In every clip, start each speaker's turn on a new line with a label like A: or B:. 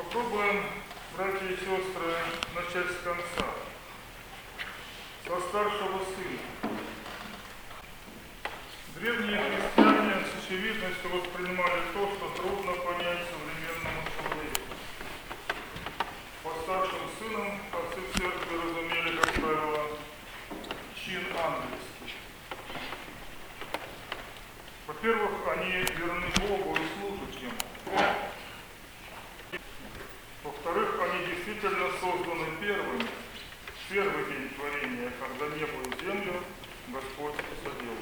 A: Попробуем, братья и сестры, начать с конца. Со старшего сына. Древние христиане с очевидностью воспринимали то, что трудно понять современному человеку. По старшим сынам отцы церкви разумели, как правило, чин ангельский. Во-первых, они верны Богу и служат Ему. Во-вторых, они действительно созданы первыми, в первый день творения, когда небо и землю Господь посадил.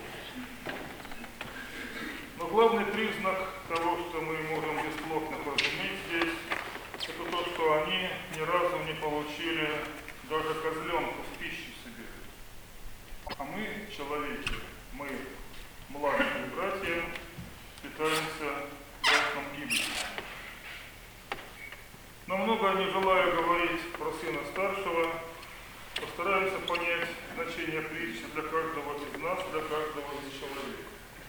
A: Но главный признак того, что мы можем бесплотно разуметь здесь, это то, что они ни разу не получили даже козленку в пищу себе. А мы, человеки, мы, младшие братья, питаемся красным гибелью. Намного не желаю говорить про сына старшего, постараемся понять значение притчи для каждого из нас, для каждого из человека.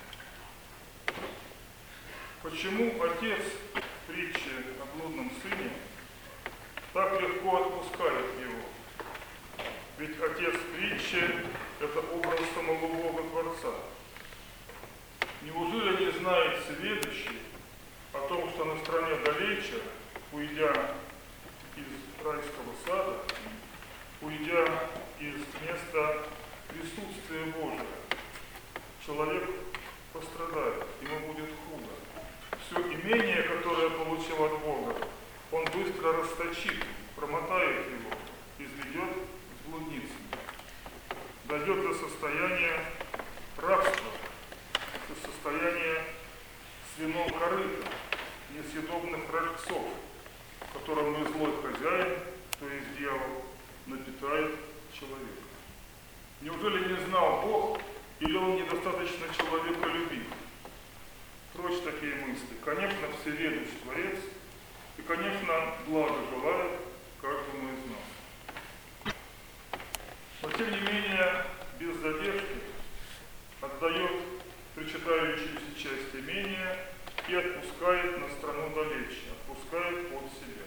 A: Почему отец притчи о блудном сыне так легко отпускает его? Ведь отец притчи – это образ самого Бога Творца. Неужели не знает сведущий о том, что на стороне далече, уйдя из райского сада, уйдя из места присутствия Божия, человек пострадает, ему будет худо. Все имение, которое получил от Бога, он быстро расточит, промотает его, изведет с блудницами, дойдет до состояния рабства, до состояния свиного корыта, несъедобных рожцов, которым злой хозяин, то есть дьявол, напитает человека. Неужели не знал Бог, или он недостаточно человеколюбив? Прочь такие мысли. Конечно, всеведущий Творец, и, конечно, благо желает каждому из нас. Но, тем не менее, без задержки отдает причитающуюся часть имения и отпускает на страну далече, отпускает от себя.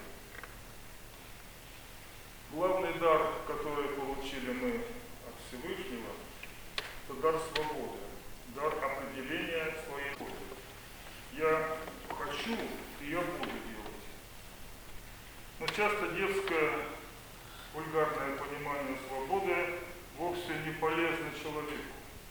A: Главный дар, который получили мы от Всевышнего, это дар свободы, дар определения своей воли. Я хочу, и я буду делать. Но часто детское вульгарное понимание свободы вовсе не полезно человеку.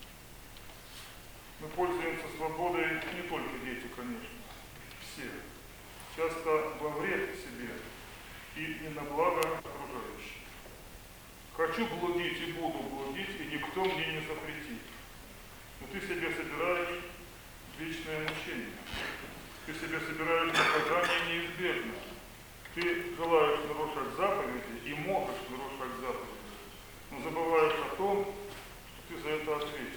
A: Мы пользуемся свободой, не только дети, конечно, все. Часто во вред себе и не на благо окружающих. Хочу блудить и буду блудить, и никто мне не запретит. Но ты себе собираешь вечное мучение. Ты себе собираешь наказание неизбежно. Ты желаешь нарушать заповеди и можешь нарушать заповеди, но забываешь о том, что ты за это ответишь.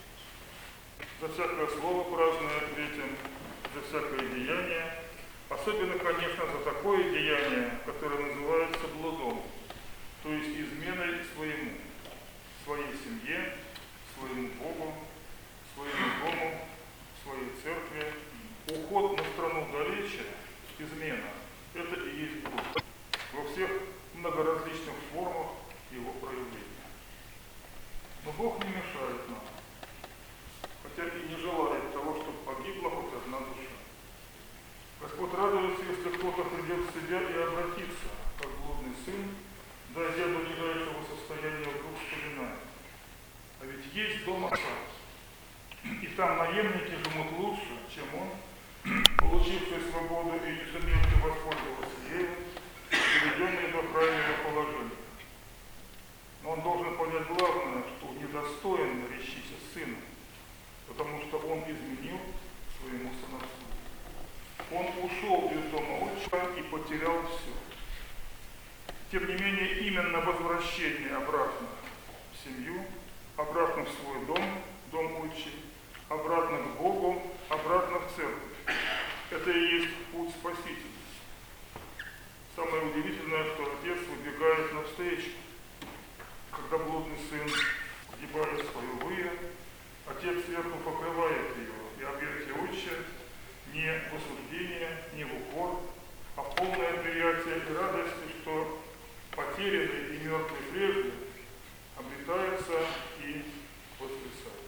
A: За всякое слово праздное ответим, за всякое деяние, особенно, конечно, за такое деяние, которое называется блудом, то есть изменой своему, своей семье, своему Богу, своему дому, своей церкви. Уход на страну далече, измена, это и есть блуд во всех многоразличных формах его проявления. Но Бог не мешает нам, хотя и не желает того, чтобы погибла хоть одна душа. Господь радуется, если кто-то придет в себя и обратится, как блудный сын, дойдя до нижайшего состояния, вдруг вспоминает. А ведь есть дом Отца, и там наемники живут лучше, чем он, получивший свободу и не сумевший воспользоваться ею, приведенный до крайнего положения. Но он должен понять главное, что недостоин наречься сыном, потому что он изменил своему сыновству. Он ушел из дома отчика и потерял все. Тем не менее, именно возвращение обратно в семью, обратно в свой дом, дом отчий, обратно к Богу, обратно в церковь. Это и есть путь Спасителя. Самое удивительное, что отец выбегает навстречу. Когда блудный сын сгибает свою выя, отец сверху покрывает его, и объятие отче не в осуждение, не в укор, а в полное приятие и радости, что потерянные и мертвые прежде обретаются и воскресают.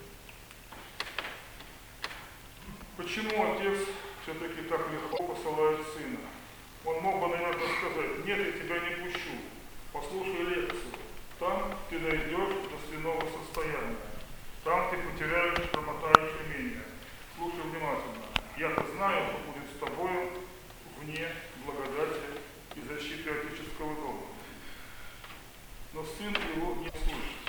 A: Почему Отец все-таки так легко посылает Сына? Он мог бы, наверное, сказать: нет, я тебя не пущу, послушай лекцию. Там ты дойдешь до свиного состояния. Там ты потеряешь, промотаешь имение. Слушай внимательно. Я-то знаю, что будет с тобою вне благодати и защиты отеческого дома. Но сын его не слышит.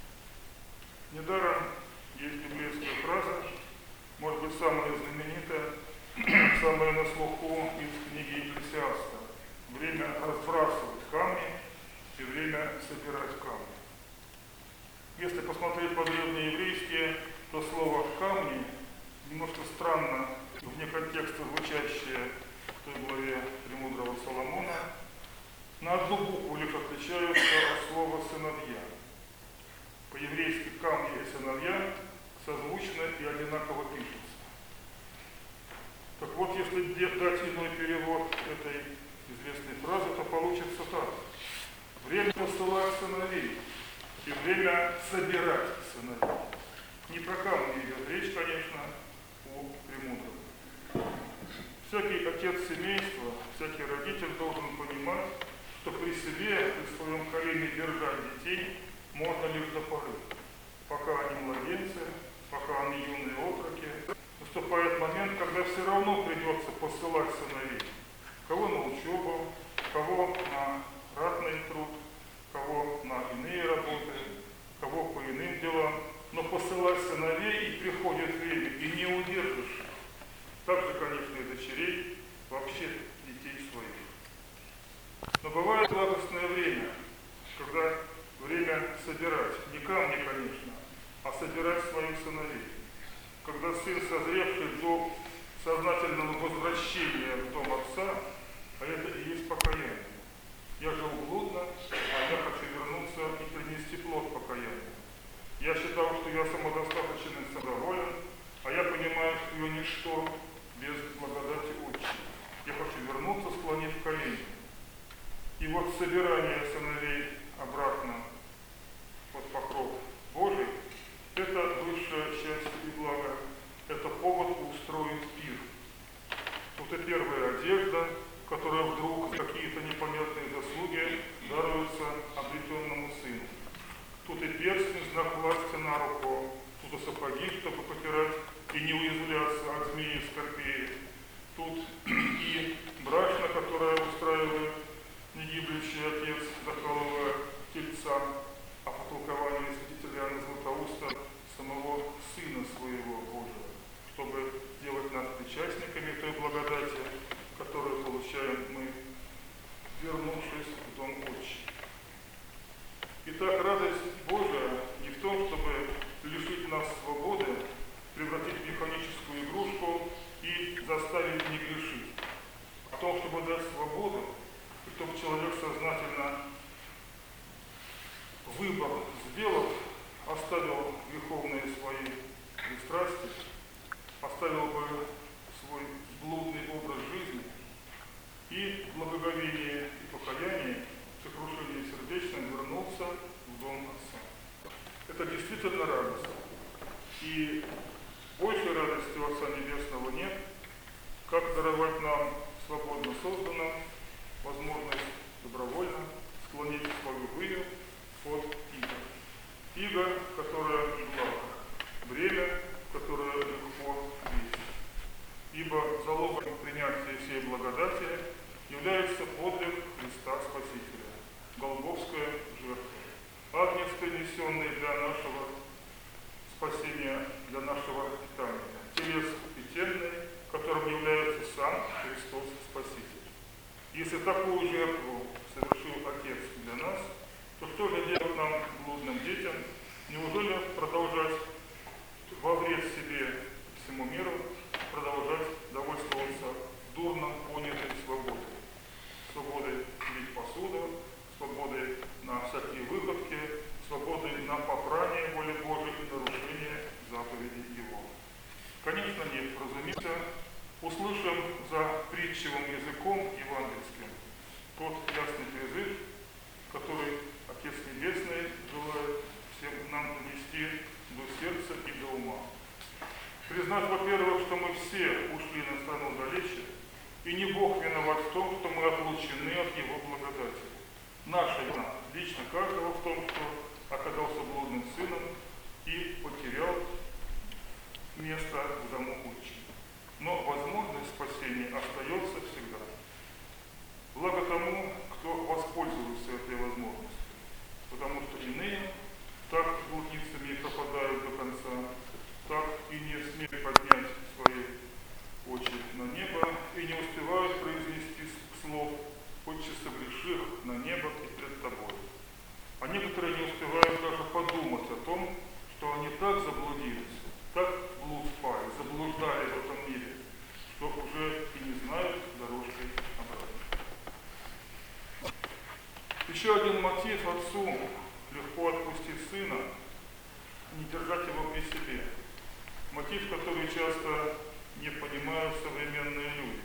A: Недаром есть библейская фраза, может быть, самая знаменитая, самая на слуху из книги Екклесиаста. Время разбрасывать камни и время собирать камни. Если посмотреть по-древнееврейски, то слово «камни» немножко странно, вне контекста звучащее в той главе премудрого Соломона, на одну букву лишь отличаются от слова «сыновья». По-еврейски «камни» и «сыновья» созвучно и одинаково пишутся. Так вот, если дать иной перевод этой известной фразы, то получится так. Время посылать сыновей и время собирать сыновей. Не про камни идет речь, конечно, о премудром. Всякий отец семейства, всякий родитель должен понимать, что при себе, при своем колене держать детей можно лишь до поры. Пока они младенцы, пока они юные отроки, наступает момент, когда все равно придется посылать сыновей. Кого на учебу, кого на ратный труд, кого на иные работы, кого по иным делам. Но посылать сыновей и приходит время, и не удержишь. Так же, конечно, и дочерей, вообще детей своих. Но бывает благостное время, когда время собирать, не камни, конечно, а собирать своих сыновей. Когда сын, созревший до сознательного возвращения в дом отца, а это и есть покаяние. Я жил блудно, а я хочу вернуться и принести плод покаяния. Я считал, что я самодостаточен и самодоволен, а я понимаю, что я ничто без благодати Отчей. Я хочу вернуться, склонив колени. И вот собирание сыновей обратно под покров Божий – это высшее счастье и благо, это повод устроить пир. Тут и первая одежда, которая вдруг какие-то непонятные заслуги даруются обретенному сыну. Тут и перстень, знак власти на руку, тут и сапоги, чтобы потирать и не уязвляться от змеи и скорпеи. Тут и брачна, которая устраивает негибнущий отец, закалывая тельца, а по толкованию святителя Иоанна Златоуста самого Сына Своего Божия, чтобы сделать нас причастниками той благодати, которую получаем мы, вернувшись в дом Отчий. Итак, радость Божия не в том, чтобы лишить нас свободы, превратить в механическую игрушку и заставить не грешить, а в том, чтобы дать свободу, и чтобы человек сознательно выбор сделав, оставил греховные свои пристрастия, оставил бы свой блудный образ жизни и в благоговении и покаянии, в сокрушении сердечном вернулся в дом Отца. Это действительно радость. И большей радости у Отца Небесного нет, как даровать нам свободно созданную возможность добровольно склонить свою выю под иго. Иго, которое благо, бремя, которое легко весит. Ибо залогом принятия всей благодати является подвиг Христа Спасителя, Голгофская жертва, агнец, принесенный для нашего спасения, для нашего питания, телес питерный, которым является сам Христос Спаситель. Если такую жертву совершил Отец для нас, то что же делать нам, блудным детям? Неужели продолжать во вред себе и всему миру, продолжать довольствоваться дурно понятой свободой? Свободой бить посуду, свободой на всякие выходки, свободой на попрание воли Божией и нарушение заповедей Его. Конечно, нет, разумеется, услышим за притчевым языком евангельским тот ясный призыв, который Отец Небесный желает всем нам донести до сердца и до ума. Признать, во-первых, что мы все ушли на страну далече, и не Бог виноват в том, что мы отлучены от Его благодати. Наша вина, лично каждого, в том, что оказался блудным сыном и потерял место в дому отчим. Но возможность спасения остается всегда. Благо тому, кто воспользуется этой возможностью, потому что иные так блудницами и пропадают до конца, так и не смеют поднять свои очи на небо и не успевают произнести слов «Отче, согреших на небо и пред тобой». А некоторые не успевают даже подумать о том, что они так заблудились, так в блуд впали, заблуждали в этом мире, что уже и не знают дорожки обратно. Еще один мотив отцу легко отпустить сына, не держать его при себе. Мотив, который часто не понимают современные люди.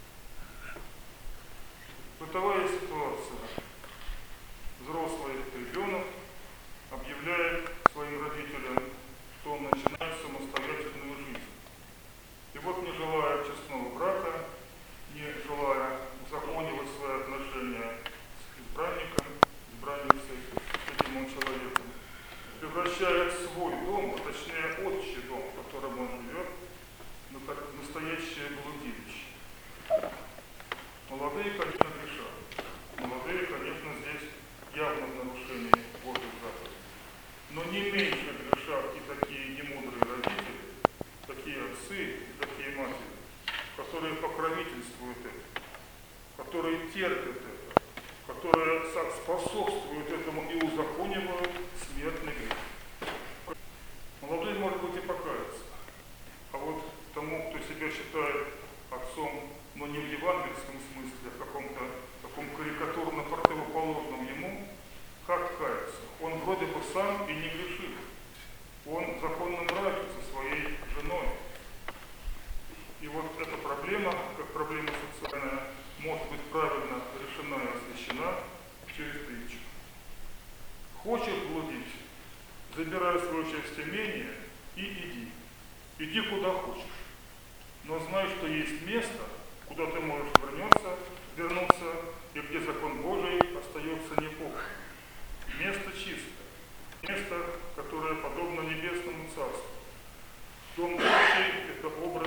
A: Бытовая ситуация. Взрослый ребенок объявляет своим родителям, что он начинает самостоятельную жизнь. И вот, не желая честного брака, не желая узаконивать свои отношения с избранником, избранницей, с этим человеком, превращает свой дом, а точнее отчий дом, в котором он живет, в настоящее блудилище. Молодые, конечно, грешат. Молодые, конечно, здесь явно в нарушении Божьих заповедей. Но не меньше грешат и такие немудрые родители, такие отцы и такие матери, которые покровительствуют это, которые терпят это, которые способствуют этому и узаконивают смертный грех. Молодой, может быть, и покаяться. А вот тому, кто себя считает отцом, но не в евангельском смысле, а в каком-то таком карикатурно противоположном ему, как каяться? Он вроде бы сам и не грешит. Он в законном браке со своей женой. И вот эта проблема, как проблема социальная, может быть правильно решена и освещена через притчу. Хочешь блудить? Забирай свое часть имения и иди. Иди куда хочешь. Но знай, что есть место, куда ты можешь вернуться, и где закон Божий остается непоправим. Место чистое. Место, которое подобно небесному царству. Дом Божий – это образ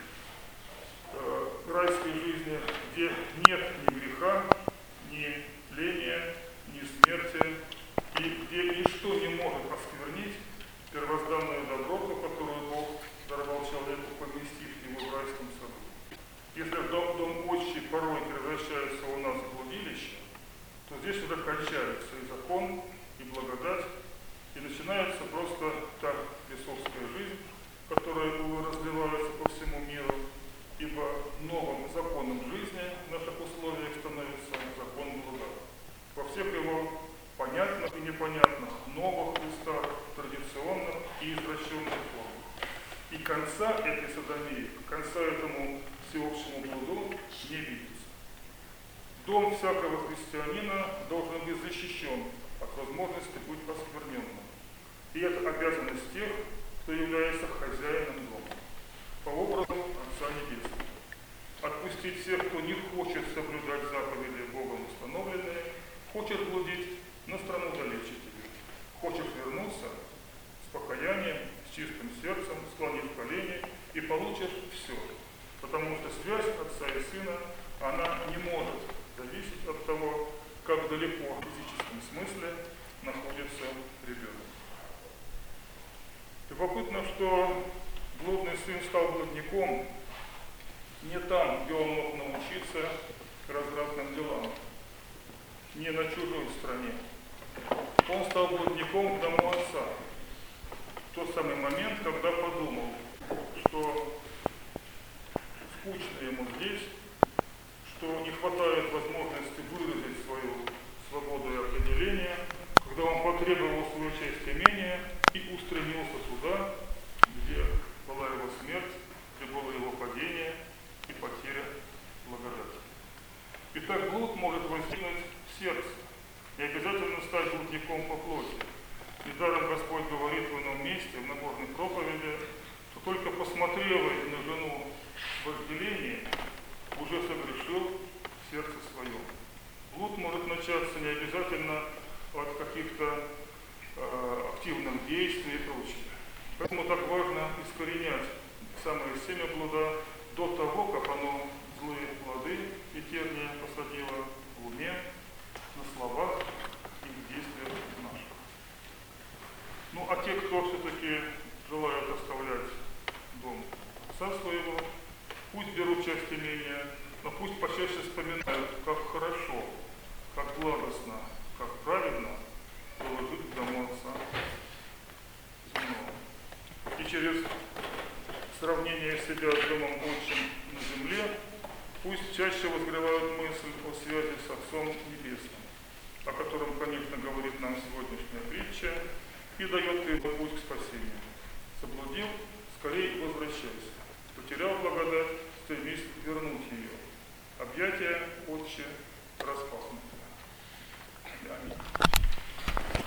A: райской жизни, где нет ни греха, ни тления, ни смерти, и где ничто не может осквернить первозданную доброту, которую Бог даровал человеку, поместив его в райском саду. Если дом отчий порой превращается у нас в блудилище, то здесь уже кончается и закон, и благодать, и начинается просто та бесовская жизнь, которая, увы, разливается по всему миру, ибо новым законом жизни в наших условиях становится закон блуда. Во всех его понятных и непонятных, новых устах, традиционных и извращенных формах. И конца этой содомии, конца этому всеобщему блуду не видится. Дом всякого христианина должен быть защищен от возможности быть оскверненным. И это обязанность тех, кто является хозяином дома, по образу Отца Небесного. Отпустить всех, кто не хочет соблюдать заповеди Богом установленные, хочет блудить, на страну далече тебе. Хочешь вернуться с покаянием, с чистым сердцем, склонив колени, и получишь все. Потому что связь Отца и Сына, она не может зависеть от того, как далеко в физическом смысле находится ребенок. Любопытно, что блудный сын стал блудником не там, где он мог научиться развратным делам, не на чужой стране. Он стал блудником в дому отца. В тот самый момент, когда подумал, что скучно ему здесь, что не хватает возможности выразить свою свободу и определение, когда он потребовал свою часть имения и устремился туда, где была его смерть, где было его падение и потеря благодати. Итак, блуд может возникнуть в сердце. Не обязательно стать блудником по плоти. Недаром Господь говорит в ином месте, в Нагорной проповеди, что только посмотревый на жену в вожделении, уже согрешил в сердце своем. Блуд может начаться не обязательно от каких-то активных действий и прочее. Поэтому так важно искоренять самое семя блуда до того, как оно злые плоды и терния посадило в уме, на словах и в действиях наших. Ну а те, кто все-таки желают оставлять дом отца своего, пусть берут часть имения, но пусть почаще вспоминают, как хорошо, как благостно, как правильно было жить в дому отца земного. И через сравнение себя с домом отчим на земле, пусть чаще возгревают мысль о связи с Отцом Небесным, о котором, конечно, говорит нам сегодняшняя притча, и дает прямой путь к спасению. Заблудил, скорее возвращайся. Потерял благодать, стремись вернуть ее. Объятия, Отче,